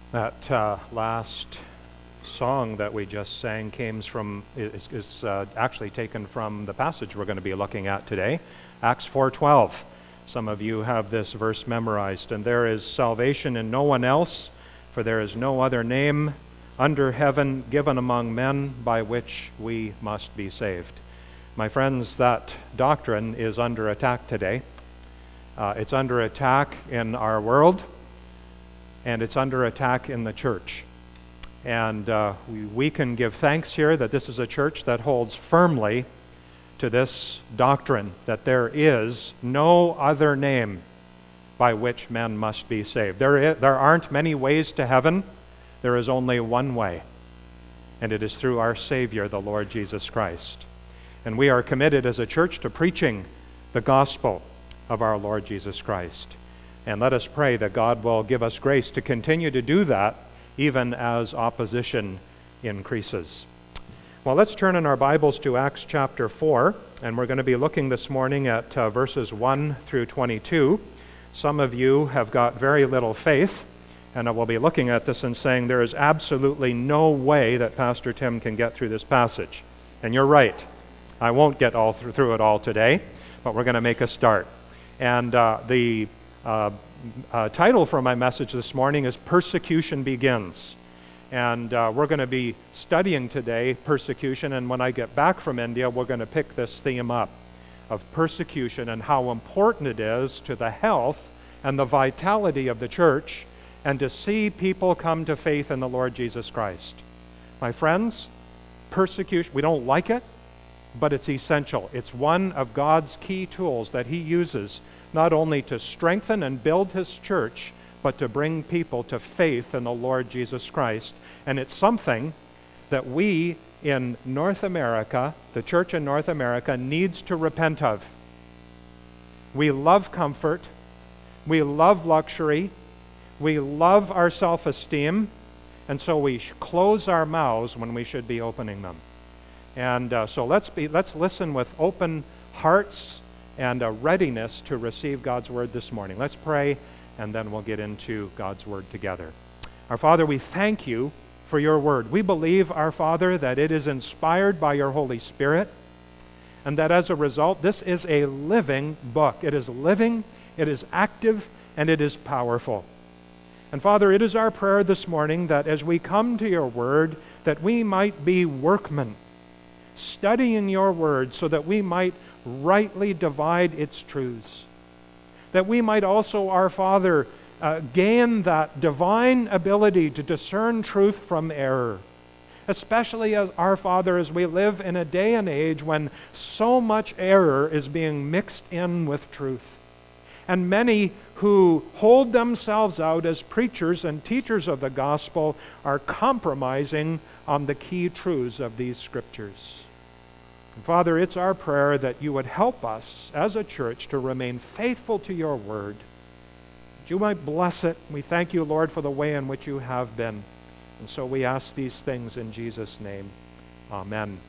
That last song that we just sang is actually taken from the passage we're going to be looking at today, Acts 4:12. Some of you have this verse memorized. And there is salvation in no one else, for there is no other name under heaven given among men by which we must be saved. My friends, that doctrine is under attack today. It's under attack in our world, and it's under attack in the church. And we can give thanks here that this is a church that holds firmly to this doctrine, that there is no other name by which men must be saved. There aren't many ways to heaven. There is only one way, and it is through our Savior, the Lord Jesus Christ. And we are committed as a church to preaching the gospel of our Lord Jesus Christ. And let us pray that God will give us grace to continue to do that even as opposition increases. Well, let's turn in our Bibles to Acts chapter 4, and we're going to be looking this morning at verses 1 through 22. Some of you have got very little faith, and I will be looking at this and saying there is absolutely no way that Pastor Tim can get through this passage. And you're right. I won't get all through it all today, but we're going to make a start. And the title for my message this morning is Persecution Begins. And we're going to be studying today persecution, and when I get back from India, we're going to pick this theme up of persecution and how important it is to the health and the vitality of the church and to see people come to faith in the Lord Jesus Christ. My friends, persecution, we don't like it, but it's essential. It's one of God's key tools that He uses not only to strengthen and build His church, but to bring people to faith in the Lord Jesus Christ. And it's something that we in North America, the church in North America, needs to repent of. We love comfort. We love luxury. We love our self-esteem. And so we close our mouths when we should be opening them. And so let's listen with open hearts and a readiness to receive God's word this morning. Let's pray, and then we'll get into God's word together. Our Father, we thank you for your word. We believe, our Father, that it is inspired by your Holy Spirit, and that as a result, this is a living book. It is living, it is active, and it is powerful. And Father, it is our prayer this morning that as we come to your word, that we might be workmen, studying your word so that we might rightly divide its truths. That we might also, our Father, gain that divine ability to discern truth from error. Especially as our Father, as we live in a day and age when so much error is being mixed in with truth. And many who hold themselves out as preachers and teachers of the gospel are compromising on the key truths of these scriptures. And Father, it's our prayer that you would help us as a church to remain faithful to your word. That you might bless it. We thank you, Lord, for the way in which you have been. And so we ask these things in Jesus' name. Amen.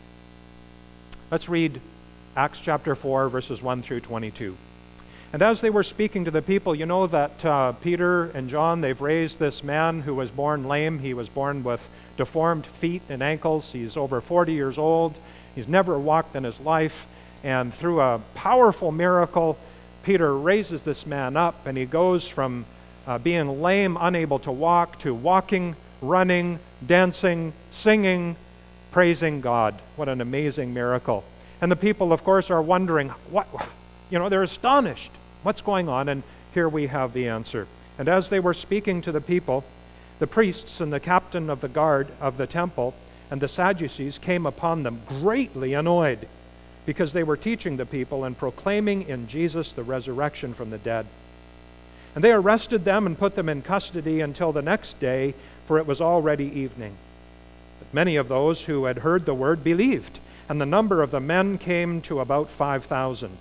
Let's read Acts chapter 4, verses 1 through 22. And as they were speaking to the people, you know that Peter and John, they've raised this man who was born lame. He was born with deformed feet and ankles. He's over 40 years old. He's never walked in his life. And through a powerful miracle, Peter raises this man up, and he goes from being lame, unable to walk, to walking, running, dancing, singing, praising God. What an amazing miracle. And the people, of course, are wondering, they're astonished. What's going on? And here we have the answer. And as they were speaking to the people, the priests and the captain of the guard of the temple and the Sadducees came upon them, greatly annoyed, because they were teaching the people and proclaiming in Jesus the resurrection from the dead. And they arrested them and put them in custody until the next day, for it was already evening. But many of those who had heard the word believed, and the number of the men came to about 5,000.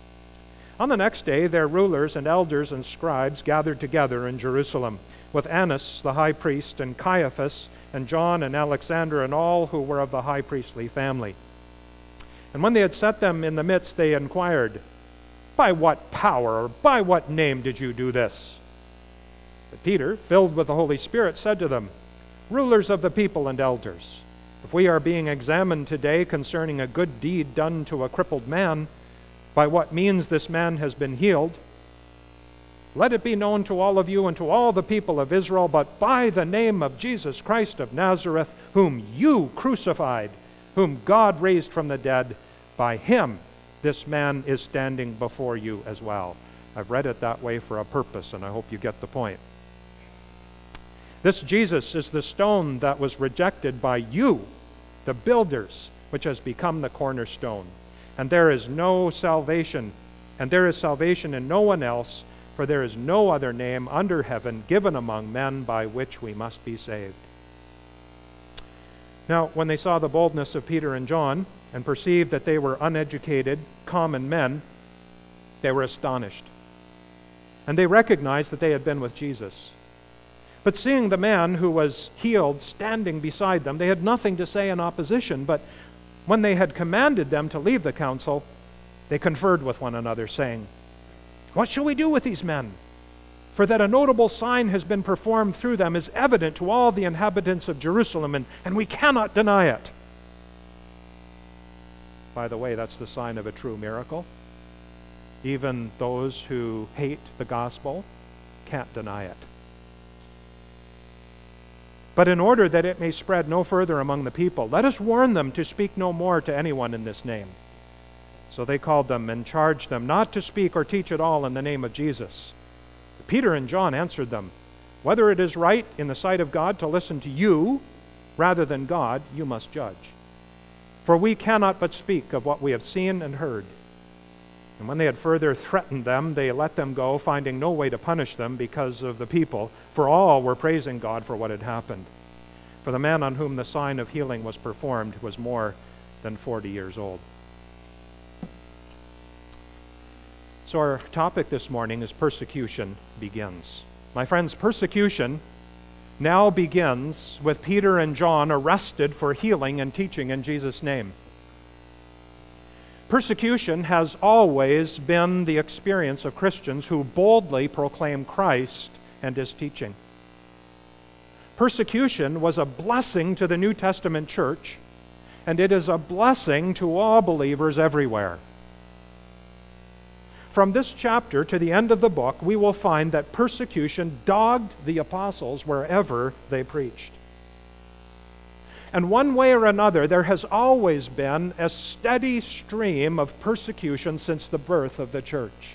On the next day, their rulers and elders and scribes gathered together in Jerusalem, with Annas the high priest, and Caiaphas, and John and Alexander, and all who were of the high priestly family. And when they had set them in the midst, they inquired, "By what power or by what name did you do this?" But Peter, filled with the Holy Spirit, said to them, "Rulers of the people and elders, if we are being examined today concerning a good deed done to a crippled man, by what means this man has been healed, let it be known to all of you and to all the people of Israel, but by the name of Jesus Christ of Nazareth, whom you crucified, whom God raised from the dead, by him this man is standing before you as well." I've read it that way for a purpose, and I hope you get the point. This Jesus is the stone that was rejected by you, the builders, which has become the cornerstone. And there is salvation in no one else, for there is no other name under heaven given among men by which we must be saved. Now, when they saw the boldness of Peter and John and perceived that they were uneducated, common men, they were astonished. And they recognized that they had been with Jesus. But seeing the man who was healed standing beside them, they had nothing to say in opposition. But when they had commanded them to leave the council, they conferred with one another, saying, "What shall we do with these men? For that a notable sign has been performed through them is evident to all the inhabitants of Jerusalem, and we cannot deny it." By the way, that's the sign of a true miracle. Even those who hate the gospel can't deny it. But in order that it may spread no further among the people, let us warn them to speak no more to anyone in this name. So they called them and charged them not to speak or teach at all in the name of Jesus. But Peter and John answered them, "Whether it is right in the sight of God to listen to you rather than God, you must judge. For we cannot but speak of what we have seen and heard." And when they had further threatened them, they let them go, finding no way to punish them because of the people, for all were praising God for what had happened. For the man on whom the sign of healing was performed was more than 40 years old. So our topic this morning is persecution begins. My friends, persecution now begins with Peter and John arrested for healing and teaching in Jesus' name. Persecution has always been the experience of Christians who boldly proclaim Christ and his teaching. Persecution was a blessing to the New Testament church, and it is a blessing to all believers everywhere. From this chapter to the end of the book, we will find that persecution dogged the apostles wherever they preached. And one way or another, there has always been a steady stream of persecution since the birth of the church.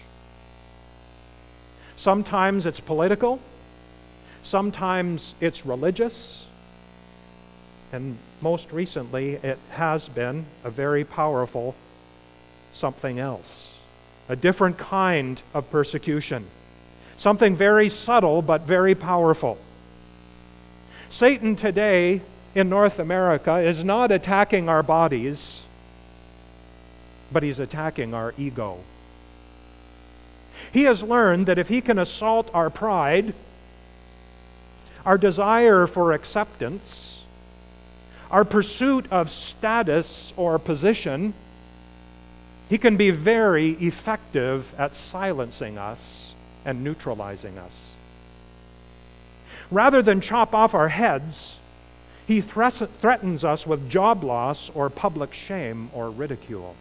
Sometimes it's political, sometimes it's religious, and most recently it has been a very powerful something else, a different kind of persecution, something very subtle but very powerful. Satan today in North America is not attacking our bodies, but he's attacking our ego. He has learned that if he can assault our pride, our desire for acceptance, our pursuit of status or position, he can be very effective at silencing us and neutralizing us. Rather than chop off our heads, he threatens us with job loss or public shame or ridicule.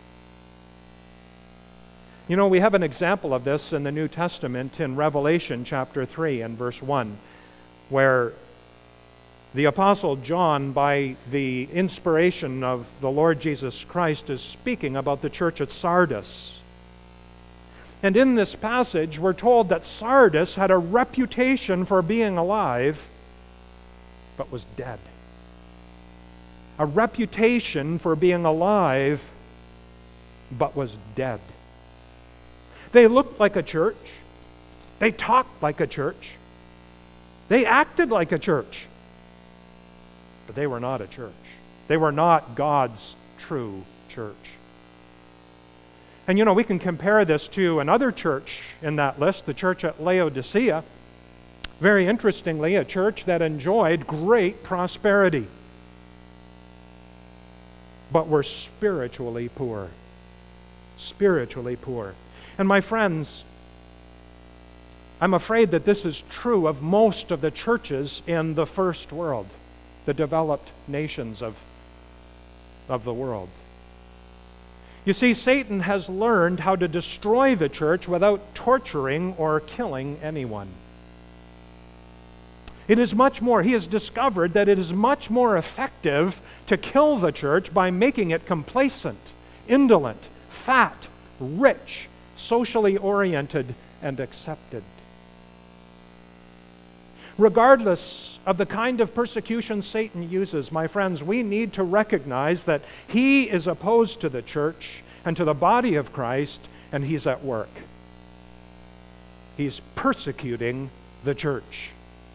You know, we have an example of this in the New Testament in Revelation chapter 3 and verse 1, where the Apostle John, by the inspiration of the Lord Jesus Christ, is speaking about the church at Sardis. And in this passage, we're told that Sardis had a reputation for being alive, but was dead. A reputation for being alive, but was dead. They looked like a church. They talked like a church. They acted like a church. But they were not a church. They were not God's true church. And you know, we can compare this to another church in that list, the church at Laodicea. Very interestingly, a church that enjoyed great prosperity, but were spiritually poor. Spiritually poor. And my friends, I'm afraid that this is true of most of the churches in the first world, the developed nations of the world. You see, Satan has learned how to destroy the church without torturing or killing anyone. He has discovered that it is much more effective to kill the church by making it complacent, indolent, fat, rich, socially oriented, and accepted. Regardless of the kind of persecution Satan uses, my friends, we need to recognize that he is opposed to the church and to the body of Christ, and he's at work. He's persecuting the church.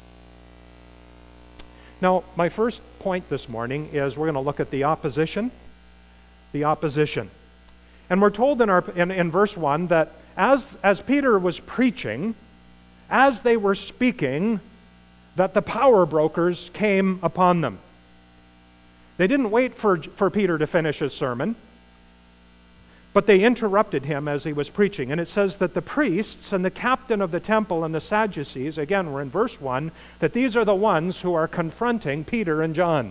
Now, my first point this morning is we're going to look at the opposition. The opposition. And we're told in verse 1 that as Peter was preaching, as they were speaking, that the power brokers came upon them. They didn't wait for Peter to finish his sermon, but they interrupted him as he was preaching. And it says that the priests and the captain of the temple and the Sadducees, again, we're in verse 1, that these are the ones who are confronting Peter and John.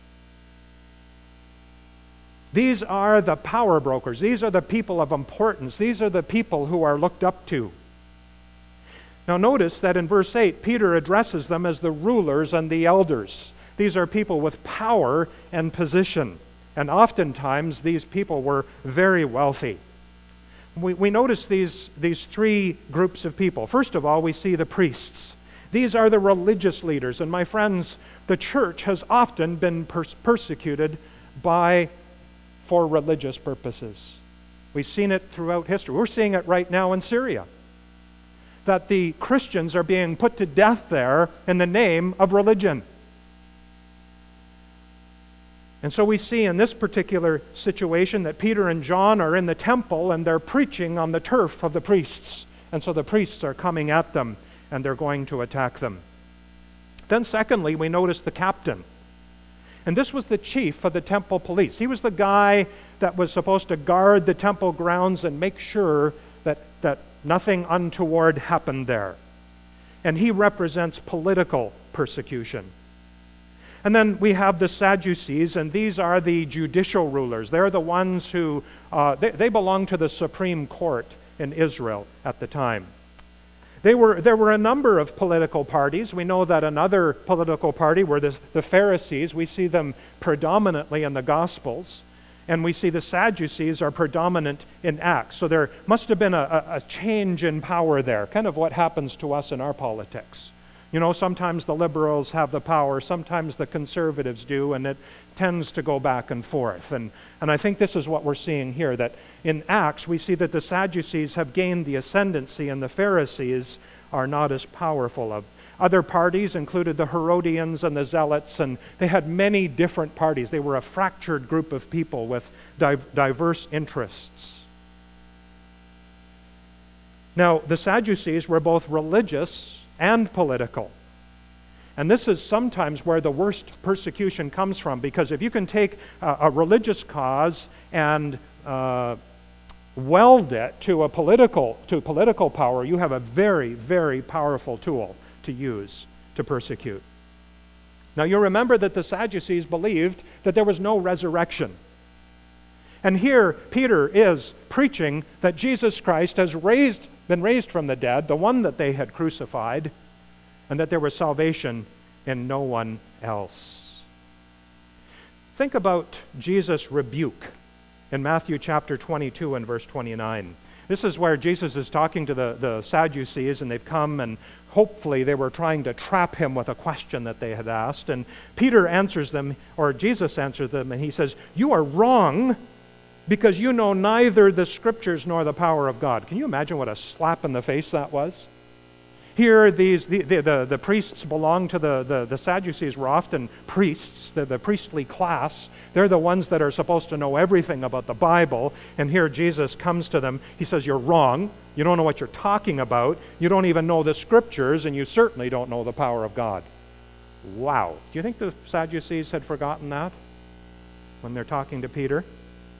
These are the power brokers. These are the people of importance. These are the people who are looked up to. Now notice that in verse 8, Peter addresses them as the rulers and the elders. These are people with power and position. And oftentimes these people were very wealthy. We notice these three groups of people. First of all, we see the priests. These are the religious leaders. And my friends, the church has often been persecuted for religious purposes. We've seen it throughout history. We're seeing it right now in Syria. That the Christians are being put to death there in the name of religion. And so we see in this particular situation that Peter and John are in the temple and they're preaching on the turf of the priests. And so the priests are coming at them and they're going to attack them. Then secondly, we notice the captain. And this was the chief of the temple police. He was the guy that was supposed to guard the temple grounds and make sure that nothing untoward happened there. And he represents political persecution. And then we have the Sadducees, and these are the judicial rulers. They're the ones who, they belong to the Supreme Court in Israel at the time. There were a number of political parties. We know that another political party were the Pharisees. We see them predominantly in the Gospels. And we see the Sadducees are predominant in Acts. So there must have been a change in power there, kind of what happens to us in our politics. You know, sometimes the liberals have the power, sometimes the conservatives do, and it tends to go back and forth. And I think this is what we're seeing here, that in Acts we see that the Sadducees have gained the ascendancy and the Pharisees are not as powerful. Other parties included the Herodians and the Zealots, and they had many different parties. They were a fractured group of people with diverse interests. Now, the Sadducees were both religious and political. And this is sometimes where the worst persecution comes from, because if you can take a religious cause and weld it to political power, you have a very, very powerful tool to use to persecute. Now you remember that the Sadducees believed that there was no resurrection. And here Peter is preaching that Jesus Christ has been raised from the dead, the one that they had crucified, and that there was salvation in no one else. Think about Jesus' rebuke in Matthew chapter 22 and verse 29. This is where Jesus is talking to the Sadducees, and they've come, and hopefully they were trying to trap him with a question that they had asked. And Peter answers them, or Jesus answers them, and he says, "You are wrong, because you know neither the Scriptures nor the power of God." Can you imagine what a slap in the face that was? Here, the priests belong to the Sadducees were often priests, the priestly class. They're the ones that are supposed to know everything about the Bible. And here Jesus comes to them. He says, "You're wrong. You don't know what you're talking about. You don't even know the Scriptures, and you certainly don't know the power of God." Wow. Do you think the Sadducees had forgotten that when they're talking to Peter?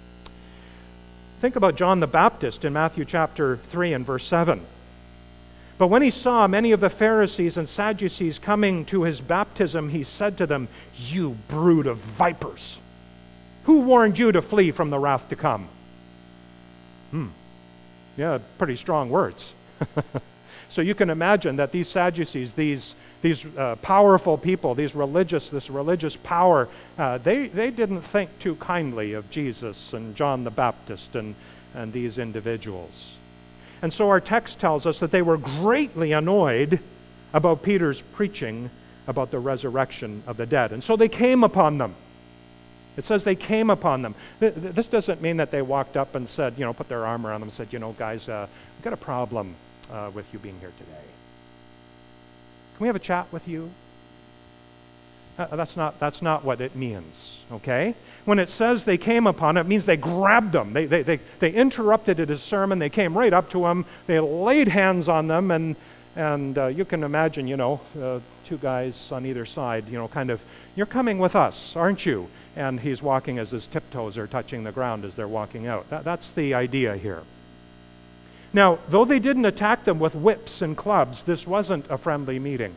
Think about John the Baptist in Matthew chapter 3 and verse 7. But when he saw many of the Pharisees and Sadducees coming to his baptism, he said to them, "You brood of vipers! Who warned you to flee from the wrath to come?" Yeah, pretty strong words. So you can imagine that these Sadducees, these powerful people, this religious power, they didn't think too kindly of Jesus and John the Baptist and these individuals. And so our text tells us that they were greatly annoyed about Peter's preaching about the resurrection of the dead. And so they came upon them. It says they came upon them. This doesn't mean that they walked up and said, put their arm around them and said, guys, we've got a problem with you being here today. Can we have a chat with you? That's not what it means, okay? When it says they came upon it means they grabbed them. They interrupted his sermon. They came right up to him. They laid hands on them, and you can imagine, two guys on either side, kind of, "You're coming with us, aren't you?" And he's walking as his tiptoes are touching the ground as they're walking out. That's the idea here. Now, though they didn't attack them with whips and clubs, this wasn't a friendly meeting.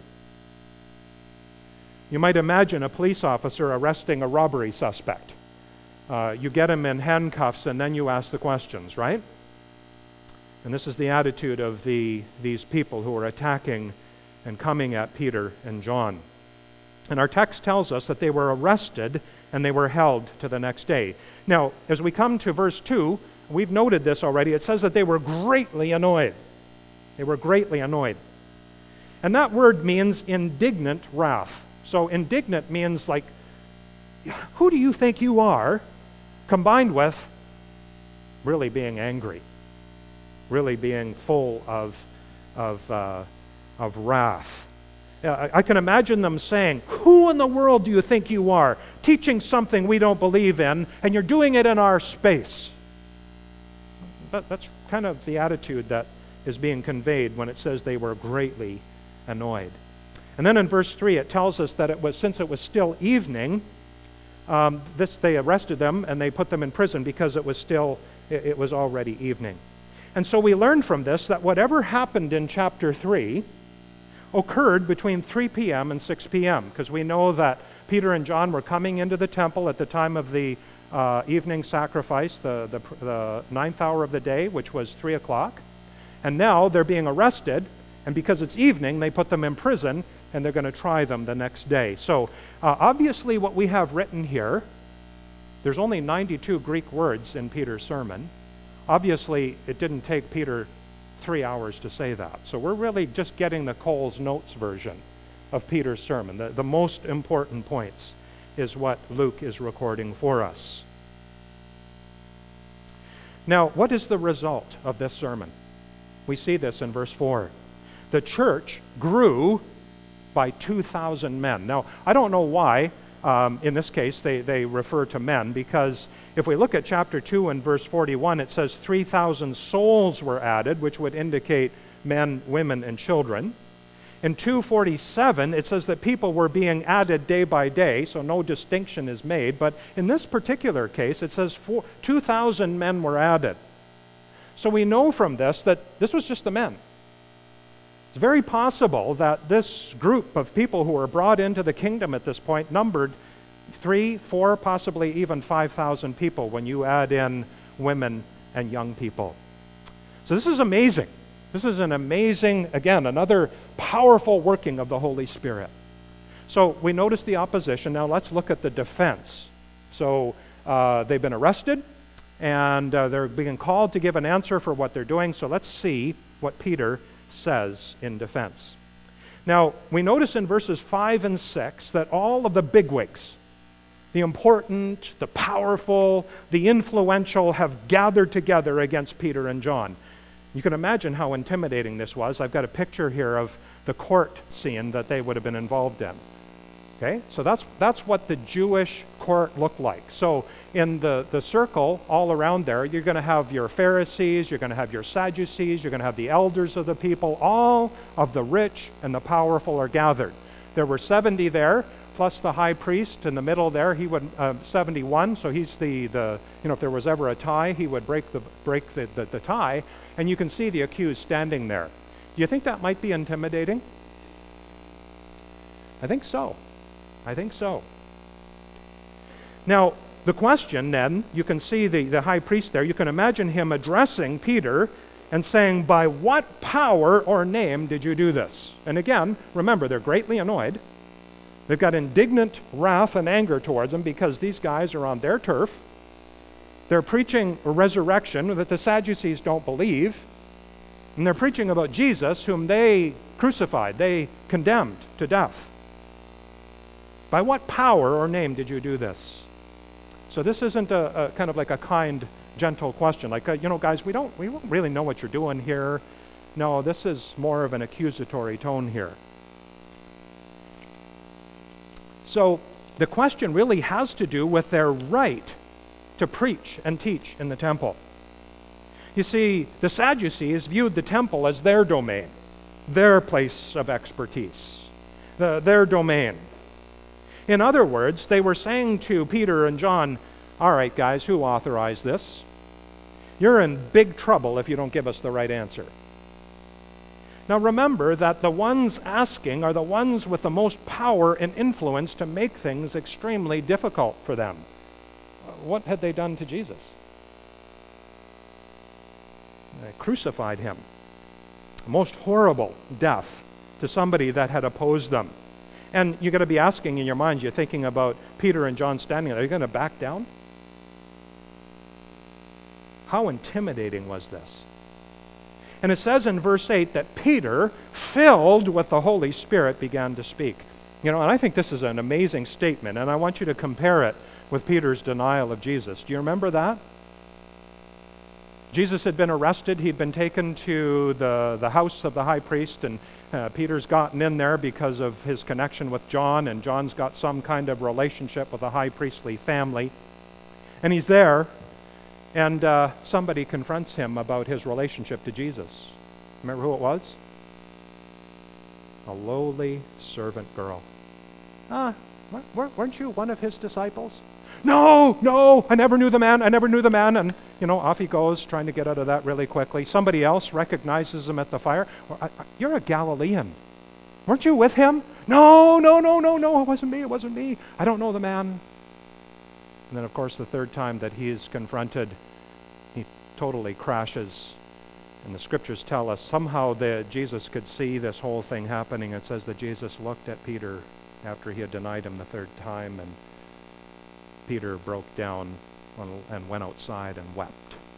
You might imagine a police officer arresting a robbery suspect. You get him in handcuffs and then you ask the questions, right? And this is the attitude of these people who are attacking and coming at Peter and John. And our text tells us that they were arrested and they were held to the next day. Now, as we come to verse 2, we've noted this already. It says that they were greatly annoyed. They were greatly annoyed. And that word means indignant wrath. So indignant means like, who do you think you are? Combined with really being angry, really being full of wrath. I can imagine them saying, "Who in the world do you think you are, teaching something we don't believe in, and you're doing it in our space?" That's kind of the attitude that is being conveyed when it says they were greatly annoyed. And then in verse 3 it tells us that since it was still evening, they arrested them and they put them in prison because it was already evening. And so we learn from this that whatever happened in chapter 3 occurred between 3 p.m. and 6 p.m. because we know that Peter and John were coming into the temple at the time of the evening sacrifice, the ninth hour of the day, which was 3 o'clock. And now they're being arrested, and because it's evening, they put them in prison, and they're going to try them the next day. So obviously what we have written here, there's only 92 Greek words in Peter's sermon. Obviously, it didn't take Peter 3 hours to say that. So we're really just getting the Cole's Notes version of Peter's sermon. The most important points is what Luke is recording for us. Now, what is the result of this sermon? We see this in verse 4. The church grew by 2,000 men. Now, I don't know why, in this case, they refer to men, because if we look at chapter 2 and verse 41, it says 3,000 souls were added, which would indicate men, women, and children. In 2:47, it says that people were being added day by day, so no distinction is made. But in this particular case, it says 2,000 men were added. So we know from this that this was just the men. It's very possible that this group of people who were brought into the kingdom at this point numbered 3, 4, possibly even 5,000 people when you add in women and young people. So this is amazing. This is an amazing, again, another powerful working of the Holy Spirit. So we notice the opposition. Now let's look at the defense. So they've been arrested, and they're being called to give an answer for what they're doing. So let's see what Peter says in defense. Now, we notice in verses 5 and 6 that all of the bigwigs, the important, the powerful, the influential, have gathered together against Peter and John. You can imagine how intimidating this was. I've got a picture here of the court scene that they would have been involved in. Okay, so that's what the Jewish court looked like. So in the circle all around there, you're going to have your Pharisees, you're going to have your Sadducees, you're going to have the elders of the people. All of the rich and the powerful are gathered. There were 70 there, plus the high priest in the middle there. He would 71. So he's the if there was ever a tie, he would break the tie. And you can see the accused standing there. Do you think that might be intimidating? I think so. I think so. Now, the question then, you can see the high priest there, you can imagine him addressing Peter and saying, by what power or name did you do this? And again, remember, they're greatly annoyed. They've got indignant wrath and anger towards him because these guys are on their turf. They're preaching a resurrection that the Sadducees don't believe. And they're preaching about Jesus, whom they crucified, they condemned to death. By what power or name did you do this? So this isn't a kind of like a kind, gentle question, like, guys, we don't really know what you're doing here. No, this is more of an accusatory tone here. So the question really has to do with their right to preach and teach in the temple. You see, the Sadducees viewed the temple as their domain, their place of expertise, their domain. In other words, they were saying to Peter and John, all right, guys, who authorized this? You're in big trouble if you don't give us the right answer. Now remember that the ones asking are the ones with the most power and influence to make things extremely difficult for them. What had they done to Jesus? They crucified him. A most horrible death to somebody that had opposed them. And you've got to be asking in your mind, you're thinking about Peter and John standing there, are you going to back down? How intimidating was this? And it says in verse 8 that Peter, filled with the Holy Spirit, began to speak. And I think this is an amazing statement, and I want you to compare it with Peter's denial of Jesus. Do you remember that? Jesus had been arrested. He'd been taken to the house of the high priest, and Peter's gotten in there because of his connection with John, and John's got some kind of relationship with the high priestly family. And he's there, and somebody confronts him about his relationship to Jesus. Remember who it was? A lowly servant girl. Weren't you one of his disciples? No, I never knew the man. And, off he goes, trying to get out of that really quickly. Somebody else recognizes him at the fire. You're a Galilean. Weren't you with him? No, it wasn't me. I don't know the man. And then, of course, the third time that he is confronted, he totally crashes. And the scriptures tell us somehow that Jesus could see this whole thing happening. It says that Jesus looked at Peter after he had denied him the third time, and Peter broke down and went outside and wept.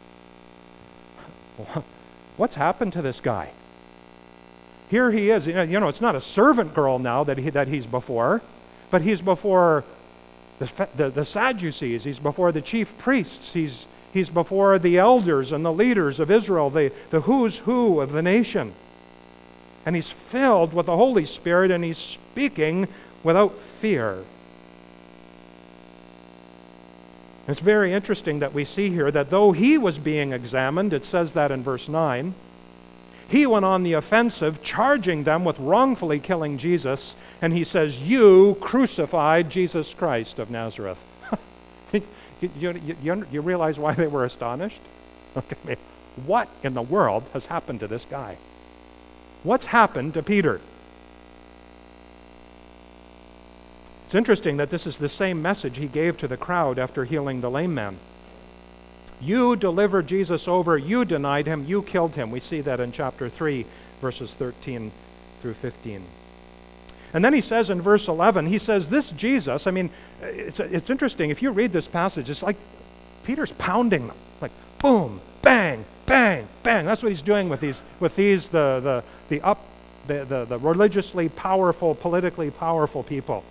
What's happened to this guy? Here he is. It's not a servant girl now that he's before, but he's before the Sadducees. He's before the chief priests. He's before the elders and the leaders of Israel, the who's who of the nation. And he's filled with the Holy Spirit, and he's speaking without fear. It's very interesting that we see here that though he was being examined, it says that in verse 9, he went on the offensive, charging them with wrongfully killing Jesus, and he says, you crucified Jesus Christ of Nazareth. You realize why they were astonished? Okay. What in the world has happened to this guy? What's happened to Peter? It's interesting that this is the same message he gave to the crowd after healing the lame man. You delivered Jesus over, you denied him, you killed him. We see that in chapter 3, verses 13 through 15. And then he says in verse 11, he says, this Jesus, it's interesting. If you read this passage, it's like Peter's pounding them. Like, boom, bang, bang, bang. That's what he's doing with these the religiously powerful, politically powerful people.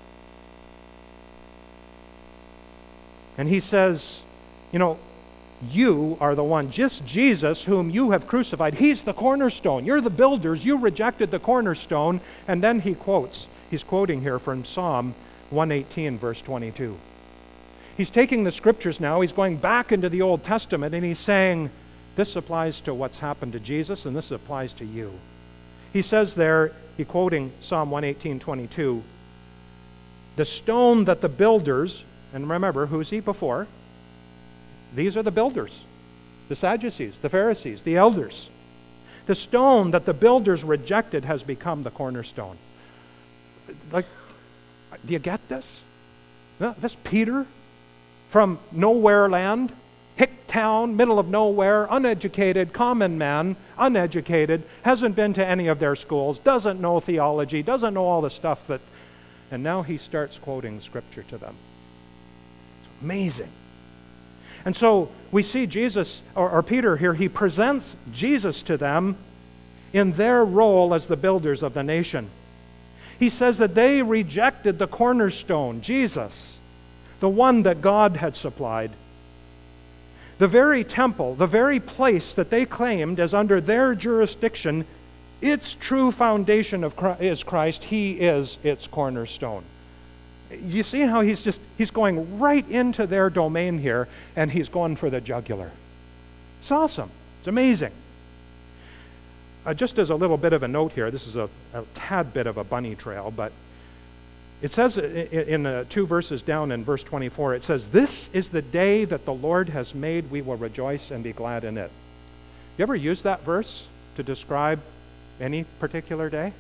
And he says, you are the one, just Jesus whom you have crucified. He's the cornerstone. You're the builders. You rejected the cornerstone. And then he's quoting here from Psalm 118, verse 22. He's taking the scriptures now. He's going back into the Old Testament, and he's saying, this applies to what's happened to Jesus, and this applies to you. He says there, he's quoting Psalm 118, 22, the stone that the builders, and remember, who's he before? These are the builders, the Sadducees, the Pharisees, the elders. The stone that the builders rejected has become the cornerstone. Like, do you get this? This Peter from nowhere land, hick town, middle of nowhere, uneducated, common man, uneducated, hasn't been to any of their schools, doesn't know theology, doesn't know all the stuff that, and now he starts quoting Scripture to them. It's amazing. And so we see Jesus, or Peter here, he presents Jesus to them in their role as the builders of the nation. He says that they rejected the cornerstone, Jesus, the one that God had supplied. The very temple, the very place that they claimed as under their jurisdiction, its true foundation is Christ. He is its cornerstone. You see how he's going right into their domain here, and he's going for the jugular. It's awesome. It's amazing. Just as a little bit of a note here, this is a tad bit of a bunny trail, but it says in 2 verses down in verse 24, it says, "This is the day that the Lord has made. We will rejoice and be glad in it." You ever use that verse to describe any particular day?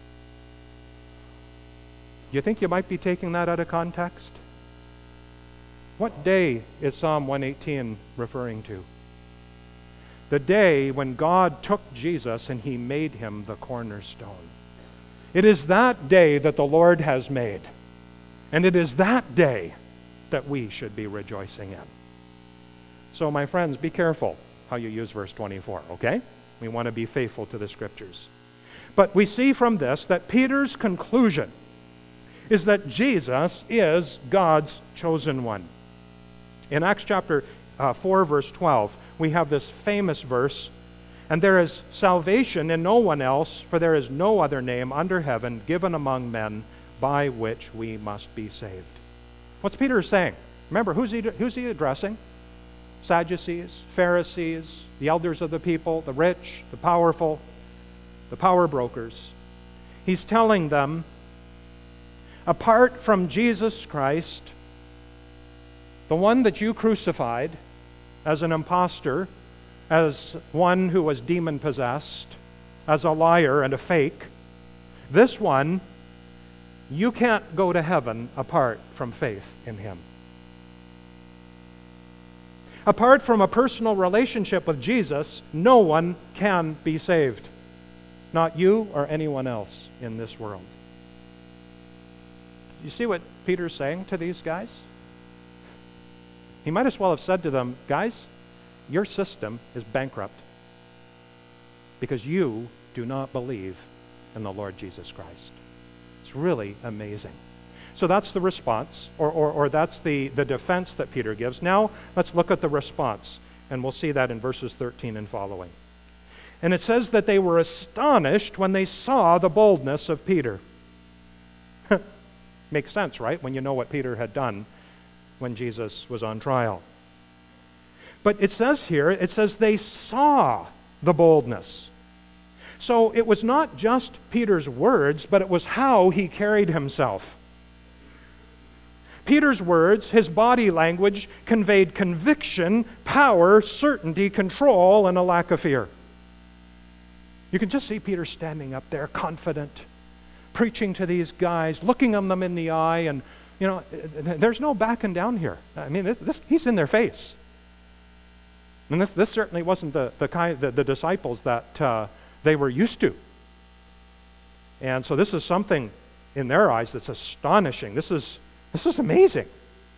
Do you think you might be taking that out of context? What day is Psalm 118 referring to? The day when God took Jesus and he made him the cornerstone. It is that day that the Lord has made. And it is that day that we should be rejoicing in. So my friends, be careful how you use verse 24, okay? We want to be faithful to the Scriptures. But we see from this that Peter's conclusion is that Jesus is God's chosen one. In Acts chapter 4, verse 12, we have this famous verse, "And there is salvation in no one else, for there is no other name under heaven given among men by which we must be saved." What's Peter saying? Remember, who's he addressing? Sadducees, Pharisees, the elders of the people, the rich, the powerful, the power brokers. He's telling them, apart from Jesus Christ, the one that you crucified as an impostor, as one who was demon-possessed, as a liar and a fake, this one, you can't go to heaven apart from faith in him. Apart from a personal relationship with Jesus, no one can be saved. Not you or anyone else in this world. You see what Peter's saying to these guys? He might as well have said to them, guys, your system is bankrupt because you do not believe in the Lord Jesus Christ. It's really amazing. So that's the response, or that's the defense that Peter gives. Now let's look at the response, and we'll see that in verses 13 and following. And it says that they were astonished when they saw the boldness of Peter. Makes sense, right? When you know what Peter had done when Jesus was on trial. But it says here, it says they saw the boldness. So it was not just Peter's words, but it was how he carried himself. Peter's words, his body language, conveyed conviction, power, certainty, control, and a lack of fear. You can just see Peter standing up there, confident, preaching to these guys, looking them in the eye, and you know, there's no backing down here. I mean, he's in their face. And this certainly wasn't the disciples that they were used to. And so this is something in their eyes that's astonishing. This is amazing.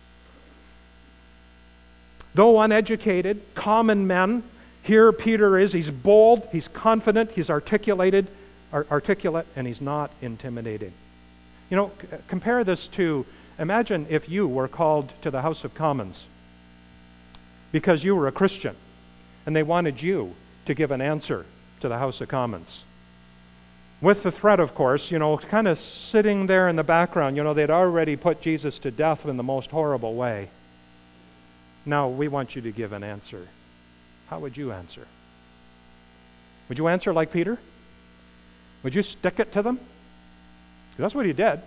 Though uneducated, common men, here Peter is. He's bold, he's confident, he's articulate, and he's not intimidating. You know, compare this to, imagine if you were called to the House of Commons because you were a Christian and they wanted you to give an answer to the House of Commons. With the threat, of course, you know, kind of sitting there in the background, you know, they'd already put Jesus to death in the most horrible way. Now, we want you to give an answer. How would you answer? Would you answer like Peter? Would you stick it to them? That's what he did.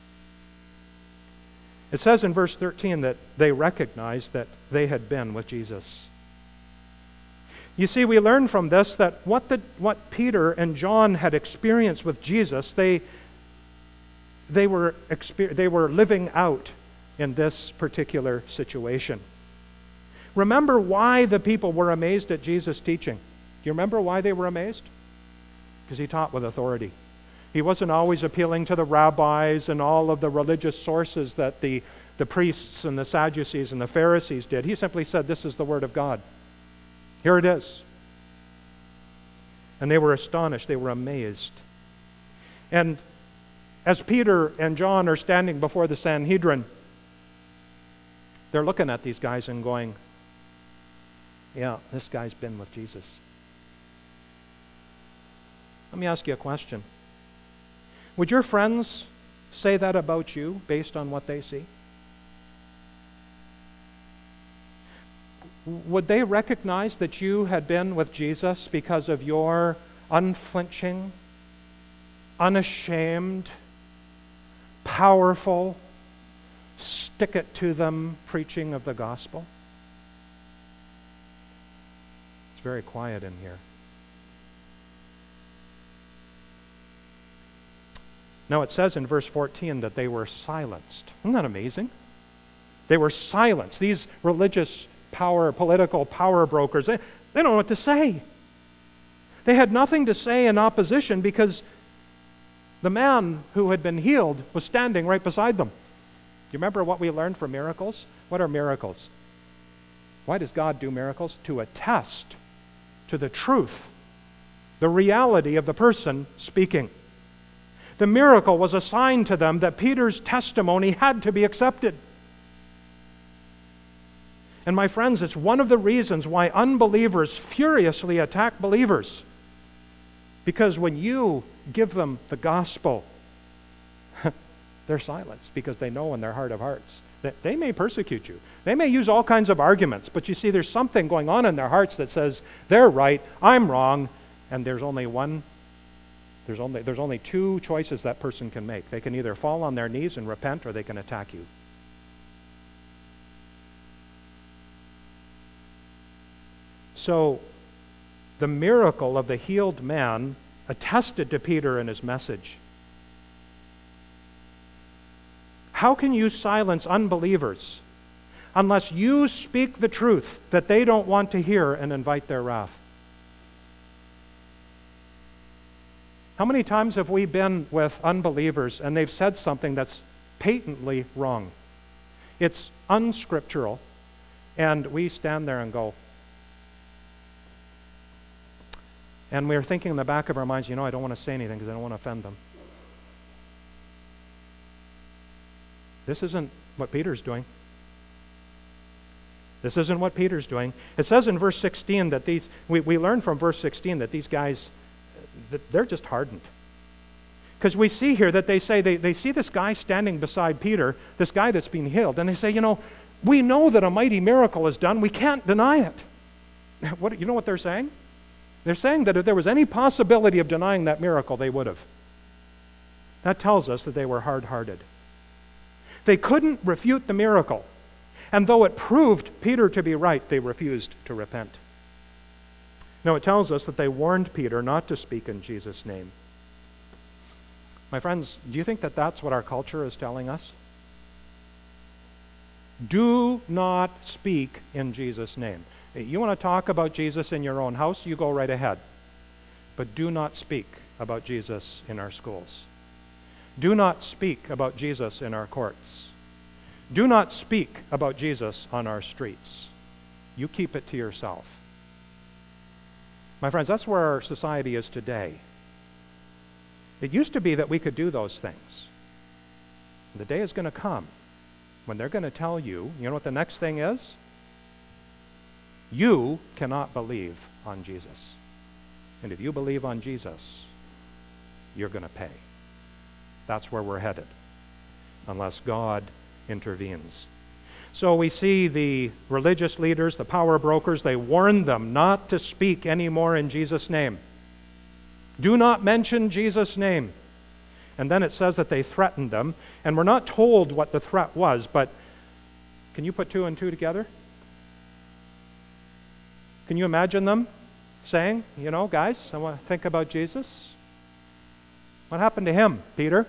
It says in verse 13 that they recognized that they had been with Jesus. You see, we learn from this that what Peter and John had experienced with Jesus, they were living out in this particular situation. Remember why the people were amazed at Jesus' teaching. Do you remember why they were amazed? Because he taught with authority. He wasn't always appealing to the rabbis and all of the religious sources that the priests and the Sadducees and the Pharisees did. He simply said, this is the word of God. Here it is. And they were astonished. They were amazed. And as Peter and John are standing before the Sanhedrin, they're looking at these guys and going, yeah, this guy's been with Jesus. Let me ask you a question. Would your friends say that about you based on what they see? Would they recognize that you had been with Jesus because of your unflinching, unashamed, powerful, stick-it-to-them preaching of the gospel? It's very quiet in here. Now it says in verse 14 that they were silenced. Isn't that amazing? They were silenced. These religious political power brokers, they don't know what to say. They had nothing to say in opposition because the man who had been healed was standing right beside them. Do you remember what we learned from miracles? What are miracles? Why does God do miracles? To attest to the truth, the reality of the person speaking. The miracle was a sign to them that Peter's testimony had to be accepted. And my friends, it's one of the reasons why unbelievers furiously attack believers. Because when you give them the gospel, they're silenced because they know in their heart of hearts that they may persecute you. They may use all kinds of arguments, but you see there's something going on in their hearts that says, they're right, I'm wrong, and there's only two choices that person can make. They can either fall on their knees and repent, or they can attack you. So, the miracle of the healed man attested to Peter and his message. How can you silence unbelievers unless you speak the truth that they don't want to hear and invite their wrath? How many times have we been with unbelievers and they've said something that's patently wrong? It's unscriptural, and we stand there and go, and we're thinking in the back of our minds, I don't want to say anything because I don't want to offend them. This isn't what Peter's doing. This isn't what Peter's doing. It says in verse 16 that we learn from verse 16 that these guys, they're just hardened. Because we see here that they say, they see this guy standing beside Peter, this guy that's been healed, and they say, we know that a mighty miracle is done. We can't deny it. You know what they're saying? They're saying that if there was any possibility of denying that miracle, they would have. That tells us that they were hard-hearted. They couldn't refute the miracle. And though it proved Peter to be right, they refused to repent. Now it tells us that they warned Peter not to speak in Jesus' name. My friends, do you think that that's what our culture is telling us? Do not speak in Jesus' name. You want to talk about Jesus in your own house, you go right ahead. But do not speak about Jesus in our schools. Do not speak about Jesus in our courts. Do not speak about Jesus on our streets. You keep it to yourself. My friends, that's where our society is today. It used to be that we could do those things. The day is going to come when they're going to tell you, you know what the next thing is? You cannot believe on Jesus. And if you believe on Jesus, you're going to pay. That's where we're headed, unless God intervenes. So we see the religious leaders, the power brokers, they warned them not to speak anymore in Jesus' name. Do not mention Jesus' name. And then it says that they threatened them, and we're not told what the threat was, but can you put two and two together? Can you imagine them? saying, you know, guys, I want to think about Jesus? What happened to him, Peter?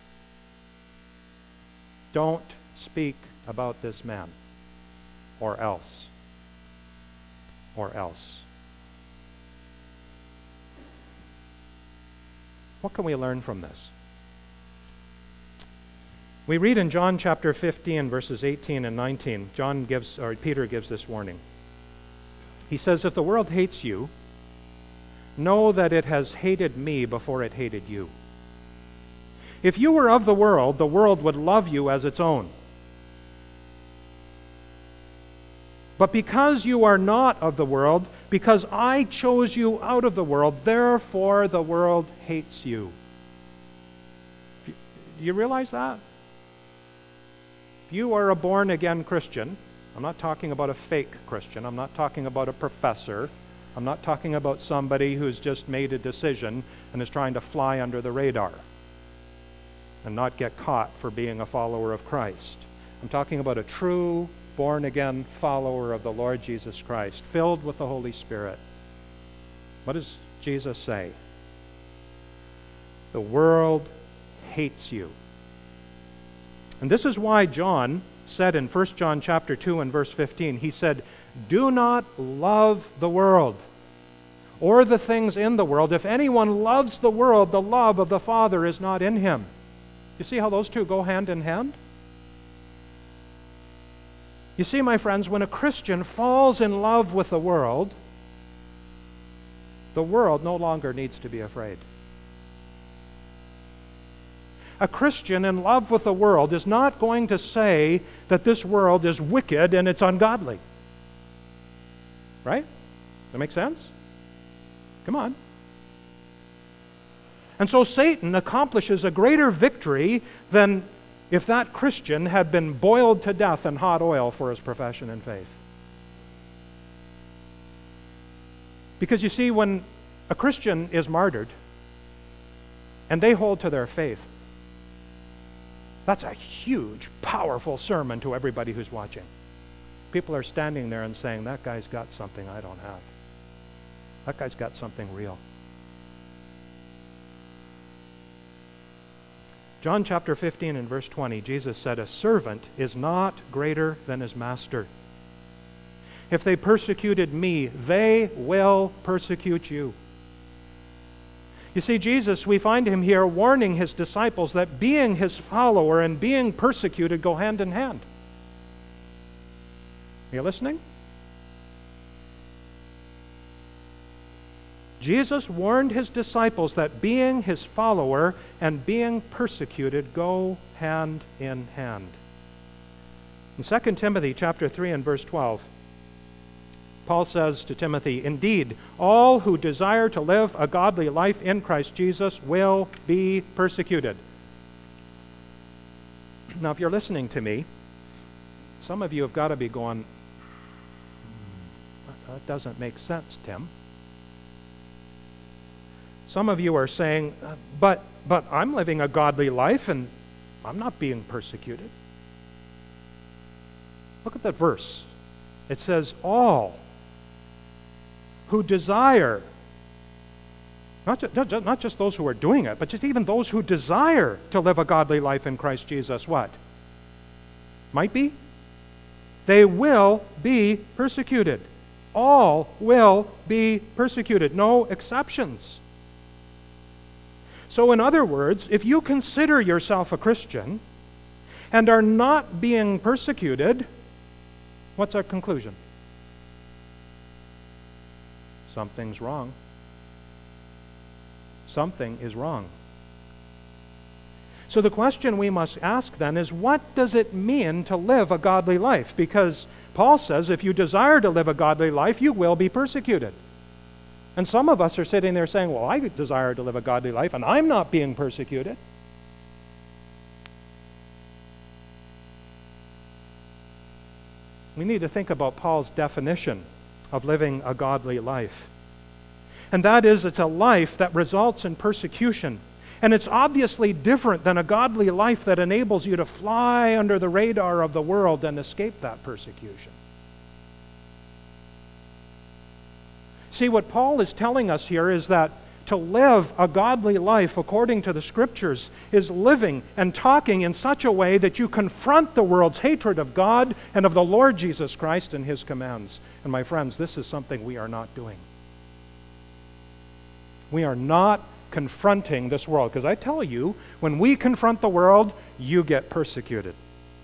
Don't speak about this man, or else. Or else. What can we learn from this? We read in John chapter 15, verses 18 and 19, Peter gives this warning. He says, if the world hates you, know that it has hated me before it hated you. If you were of the world would love you as its own. But because you are not of the world, because I chose you out of the world, therefore the world hates you. Do you realize that? If you are a born-again Christian, I'm not talking about a fake Christian, I'm not talking about a professor, I'm not talking about somebody who's just made a decision and is trying to fly under the radar and not get caught for being a follower of Christ. I'm talking about a true born-again follower of the Lord Jesus Christ, filled with the Holy Spirit. What does Jesus say? The world hates you. And this is why John said in 1 John chapter 2 and verse 15, he said, do not love the world or the things in the world. If anyone loves the world, the love of the Father is not in him. You see how those two go hand in hand? You see, my friends, when a Christian falls in love with the world no longer needs to be afraid. A Christian in love with the world is not going to say that this world is wicked and it's ungodly. Right? Does that make sense? Come on. And so Satan accomplishes a greater victory than if that Christian had been boiled to death in hot oil for his profession and faith. Because you see, when a Christian is martyred and they hold to their faith, that's a huge, powerful sermon to everybody who's watching. People are standing there and saying, that guy's got something I don't have. That guy's got something real. John chapter 15 and verse 20, Jesus said, a servant is not greater than his master. If they persecuted me, they will persecute you. You see, Jesus, we find him here warning his disciples that being his follower and being persecuted go hand in hand. Are you listening? Jesus warned his disciples that being his follower and being persecuted go hand in hand. In 2 Timothy chapter 3 and verse 12, Paul says to Timothy, indeed, all who desire to live a godly life in Christ Jesus will be persecuted. Now, if you're listening to me, some of you have got to be going, that doesn't make sense, Tim. Some of you are saying, but I'm living a godly life and I'm not being persecuted. Look at that verse. It says, all who desire, not just those who are doing it, but just even those who desire to live a godly life in Christ Jesus, what? Might be? They will be persecuted. All will be persecuted. No exceptions. So in other words, if you consider yourself a Christian and are not being persecuted, what's our conclusion? Something's wrong. Something is wrong. So the question we must ask then is, what does it mean to live a godly life? Because Paul says if you desire to live a godly life, you will be persecuted. And some of us are sitting there saying, well, I desire to live a godly life and I'm not being persecuted. We need to think about Paul's definition of living a godly life. And that is, it's a life that results in persecution. And it's obviously different than a godly life that enables you to fly under the radar of the world and escape that persecution. See, what Paul is telling us here is that to live a godly life according to the Scriptures is living and talking in such a way that you confront the world's hatred of God and of the Lord Jesus Christ and His commands. And my friends, this is something we are not doing. We are not confronting this world. Because I tell you, when we confront the world, you get persecuted.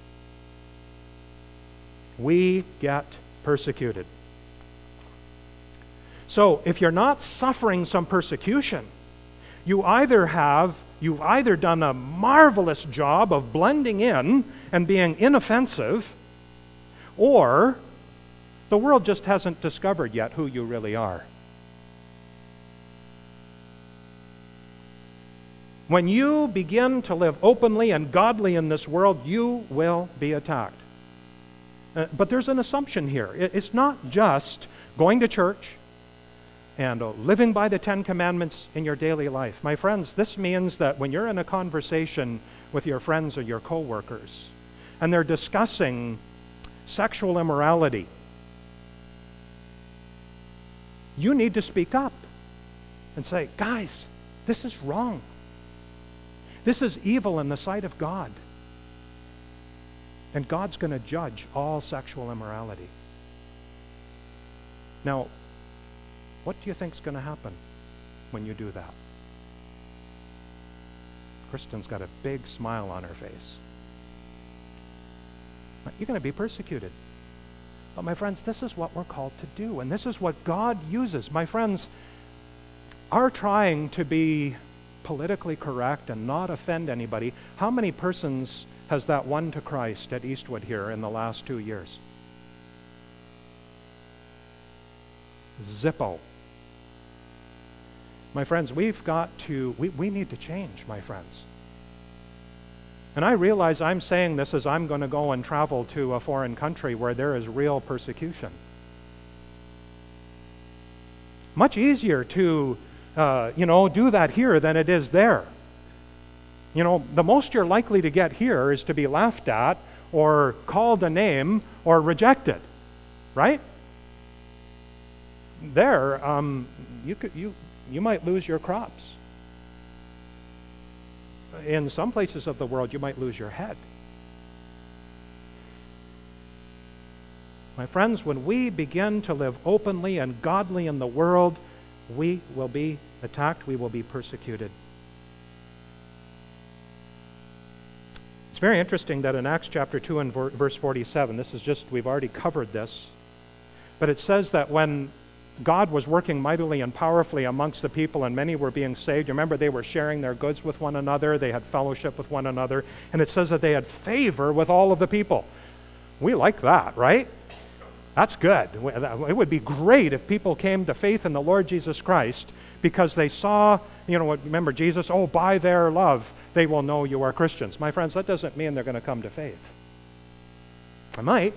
We get persecuted. So, if you're not suffering some persecution, you've either done a marvelous job of blending in and being inoffensive, or the world just hasn't discovered yet who you really are. When you begin to live openly and godly in this world, you will be attacked. But there's an assumption here. It's not just going to church and living by the Ten Commandments in your daily life. My friends, this means that when you're in a conversation with your friends or your coworkers, and they're discussing sexual immorality, you need to speak up and say, guys, this is wrong. This is evil in the sight of God. And God's going to judge all sexual immorality. Now, what do you think is going to happen when you do that? Kristen's got a big smile on her face. You're going to be persecuted. But my friends, this is what we're called to do, and this is what God uses. My friends, our trying to be politically correct and not offend anybody, how many persons has that won to Christ at Eastwood here in the last 2 years? Zippo. My friends, we need to change, my friends. And I realize I'm saying this as I'm going to go and travel to a foreign country where there is real persecution. Much easier to, do that here than it is there. The most you're likely to get here is to be laughed at or called a name or rejected, right? There, you might lose your crops. In some places of the world, you might lose your head. My friends, when we begin to live openly and godly in the world, we will be attacked, we will be persecuted. It's very interesting that in Acts chapter 2 and verse 47, we've already covered this, but it says that when God was working mightily and powerfully amongst the people and many were being saved, remember they were sharing their goods with one another, they had fellowship with one another, and it says that they had favor with all of the people. We like that, right? That's good. It would be great if people came to faith in the Lord Jesus Christ because they saw, remember Jesus, by their love they will know you are Christians. My friends, that doesn't mean they're going to come to faith. I might.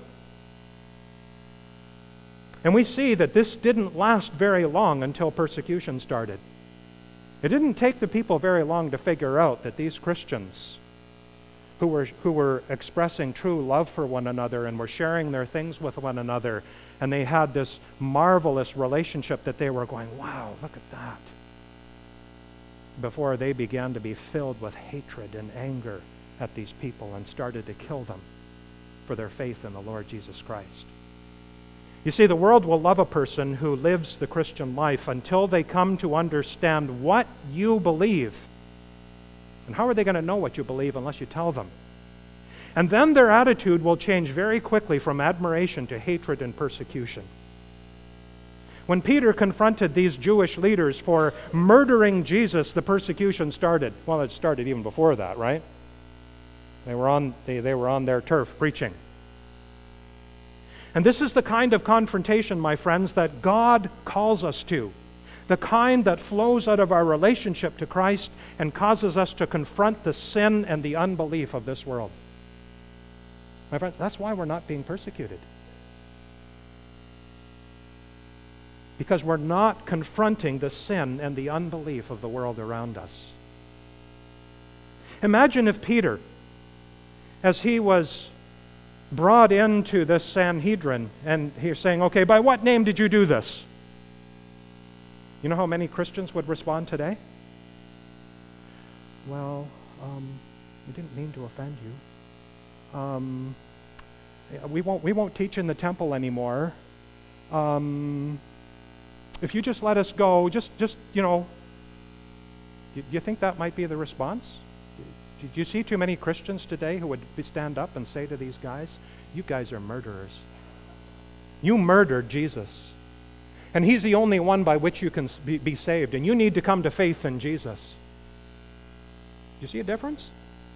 And we see that this didn't last very long until persecution started. It didn't take the people very long to figure out that these Christians who were expressing true love for one another and were sharing their things with one another, and they had this marvelous relationship that they were going, wow, look at that, before they began to be filled with hatred and anger at these people and started to kill them for their faith in the Lord Jesus Christ. You see, the world will love a person who lives the Christian life until they come to understand what you believe. And how are they going to know what you believe unless you tell them? And then their attitude will change very quickly from admiration to hatred and persecution. When Peter confronted these Jewish leaders for murdering Jesus, the persecution started. Well, it started even before that, right? They were on their turf preaching. And this is the kind of confrontation, my friends, that God calls us to. The kind that flows out of our relationship to Christ and causes us to confront the sin and the unbelief of this world. My friends, that's why we're not being persecuted. Because we're not confronting the sin and the unbelief of the world around us. Imagine if Peter, as he was brought into this Sanhedrin, and he's saying, okay, by what name did you do this? You know how many Christians would respond today? Well, we didn't mean to offend you. We won't teach in the temple anymore. If you just let us go, just you know, do you think that might be the response? Do you see too many Christians today who would stand up and say to these guys, you guys are murderers. You murdered Jesus. And he's the only one by which you can be saved. And you need to come to faith in Jesus. Do you see a difference?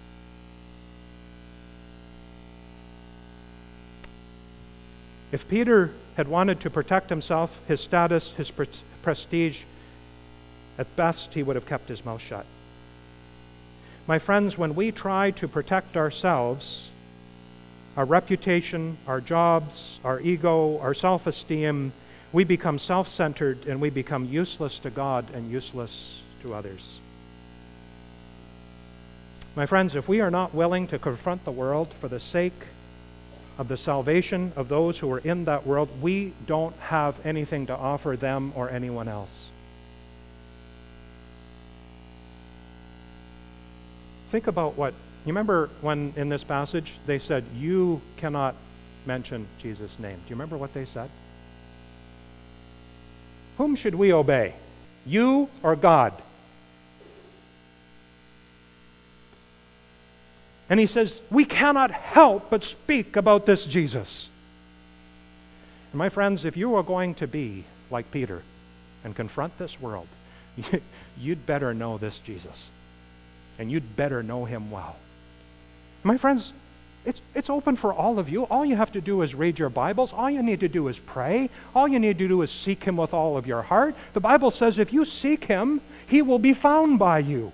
If Peter had wanted to protect himself, his status, his prestige, at best he would have kept his mouth shut. My friends, when we try to protect ourselves, our reputation, our jobs, our ego, our self-esteem, we become self-centered and we become useless to God and useless to others. My friends, if we are not willing to confront the world for the sake of the salvation of those who are in that world, we don't have anything to offer them or anyone else. Think about what, you remember when in this passage they said, you cannot mention Jesus' name. Do you remember what they said? Whom should we obey? You or God? And he says, we cannot help but speak about this Jesus. And my friends, if you are going to be like Peter and confront this world, you'd better know this Jesus. And you'd better know him well. My friends, it's open for all of you. All you have to do is read your Bibles. All you need to do is pray. All you need to do is seek him with all of your heart. The Bible says if you seek him, he will be found by you.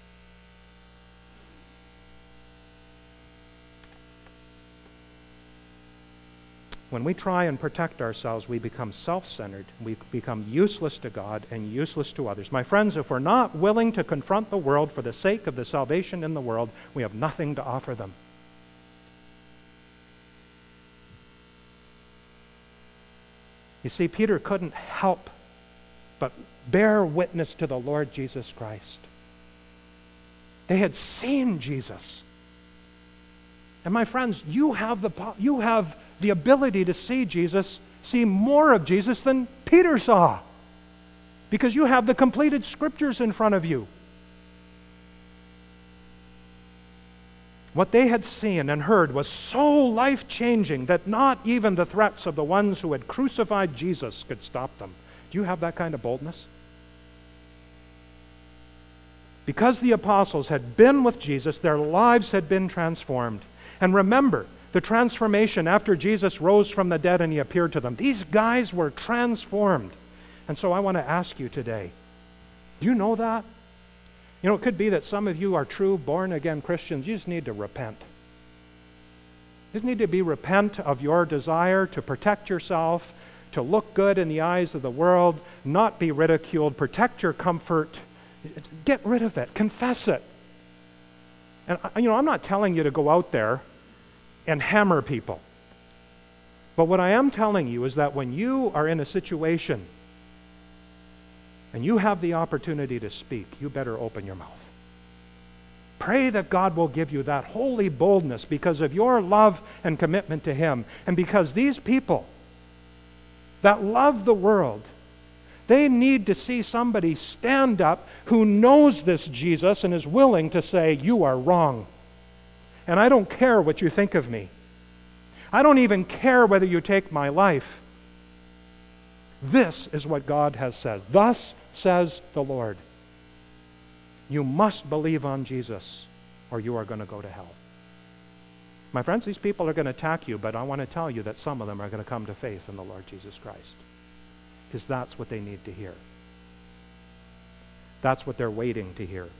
When we try and protect ourselves, we become self-centered. We become useless to God and useless to others. My friends, if we're not willing to confront the world for the sake of the salvation in the world, we have nothing to offer them. You see, Peter couldn't help but bear witness to the Lord Jesus Christ. They had seen Jesus. And my friends, you have the ability to see Jesus, see more of Jesus than Peter saw, because you have the completed scriptures in front of you. What they had seen and heard was so life-changing that not even the threats of the ones who had crucified Jesus could stop them. Do you have that kind of boldness? Because the apostles had been with Jesus, their lives had been transformed. And remember, the transformation after Jesus rose from the dead and he appeared to them. These guys were transformed. And so I want to ask you today, do you know that? You know, it could be that some of you are true born-again Christians. You just need to repent. You just need to repent of your desire to protect yourself, to look good in the eyes of the world, not be ridiculed, protect your comfort. Get rid of it. Confess it. And, I'm not telling you to go out there and hammer people. But what I am telling you is that when you are in a situation and you have the opportunity to speak, you better open your mouth. Pray that God will give you that holy boldness because of your love and commitment to him. And because these people that love the world, they need to see somebody stand up who knows this Jesus and is willing to say, you are wrong. And I don't care what you think of me. I don't even care whether you take my life. This is what God has said. Thus says the Lord. You must believe on Jesus or you are going to go to hell. My friends, these people are going to attack you, but I want to tell you that some of them are going to come to faith in the Lord Jesus Christ. Because that's what they need to hear. That's what they're waiting to hear.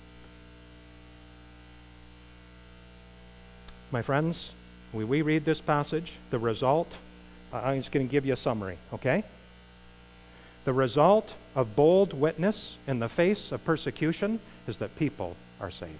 My friends, when we read this passage, the result, I'm just going to give you a summary, okay? The result of bold witness in the face of persecution is that people are saved.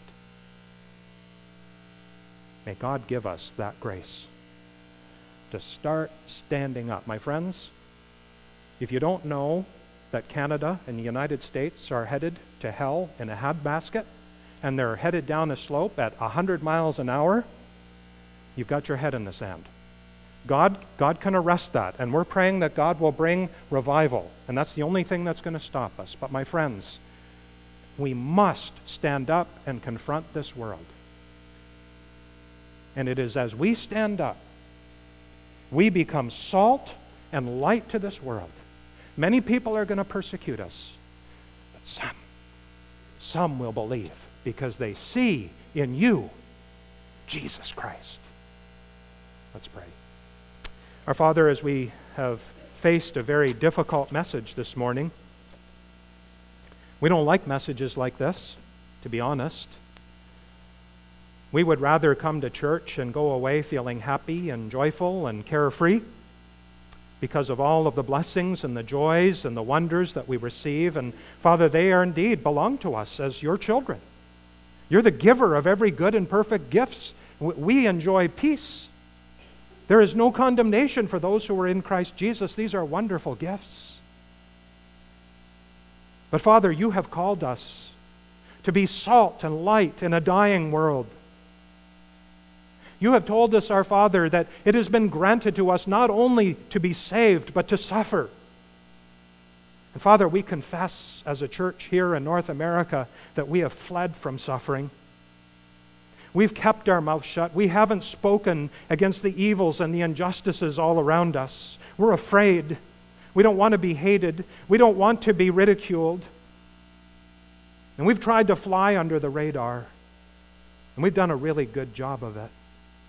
May God give us that grace to start standing up. My friends, if you don't know that Canada and the United States are headed to hell in a handbasket, and they're headed down a slope at 100 miles an hour, you've got your head in the sand. God can arrest that, and we're praying that God will bring revival, and that's the only thing that's going to stop us. But my friends, we must stand up and confront this world. And it is as we stand up, we become salt and light to this world. Many people are going to persecute us, but some will believe because they see in you Jesus Christ. Let's pray. Our Father, as we have faced a very difficult message this morning, we don't like messages like this, to be honest. We would rather come to church and go away feeling happy and joyful and carefree because of all of the blessings and the joys and the wonders that we receive. And Father, they are indeed belong to us as your children. You're the giver of every good and perfect gifts. We enjoy peace. There is no condemnation for those who are in Christ Jesus. These are wonderful gifts. But Father, you have called us to be salt and light in a dying world. You have told us, our Father, that it has been granted to us not only to be saved, but to suffer. And Father, we confess as a church here in North America that we have fled from suffering. We've kept our mouth shut. We haven't spoken against the evils and the injustices all around us. We're afraid. We don't want to be hated. We don't want to be ridiculed. And we've tried to fly under the radar. And we've done a really good job of it.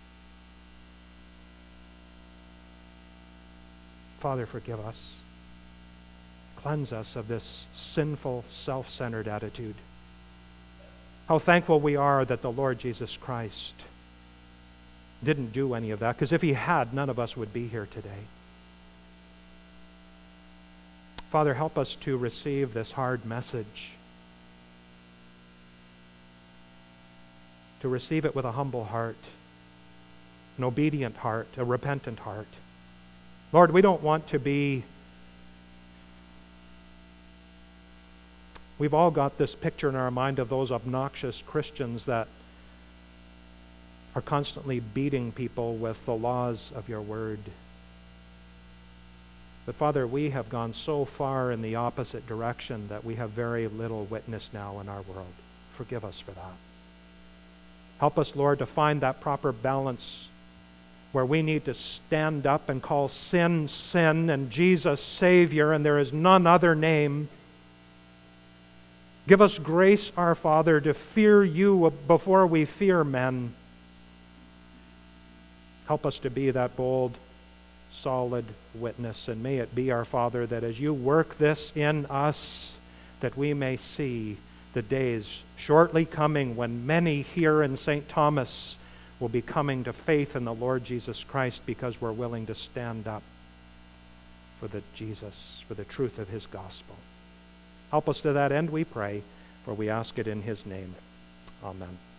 Father, forgive us. Cleanse us of this sinful, self-centered attitude. How thankful we are that the Lord Jesus Christ didn't do any of that, because if he had, none of us would be here today. Father, help us to receive this hard message, to receive it with a humble heart, an obedient heart, a repentant heart. Lord, we don't want to be... We've all got this picture in our mind of those obnoxious Christians that are constantly beating people with the laws of your word. But Father, we have gone so far in the opposite direction that we have very little witness now in our world. Forgive us for that. Help us, Lord, to find that proper balance where we need to stand up and call sin, sin, and Jesus Savior, and there is none other name. Give us grace, our Father, to fear you before we fear men. Help us to be that bold, solid witness. And may it be, our Father, that as you work this in us, that we may see the days shortly coming when many here in St. Thomas will be coming to faith in the Lord Jesus Christ because we're willing to stand up for the truth of his gospel. Help us to that end, we pray, for we ask it in his name. Amen.